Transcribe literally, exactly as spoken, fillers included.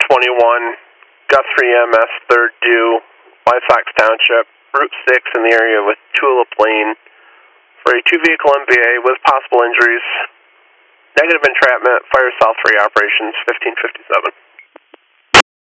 twenty-one, Guthrie M S third due, Wysox Township, Route six in the area with Tulip Lane for a two-vehicle M V A with possible injuries. Negative entrapment, fire south three operations, fifteen fifty-seven.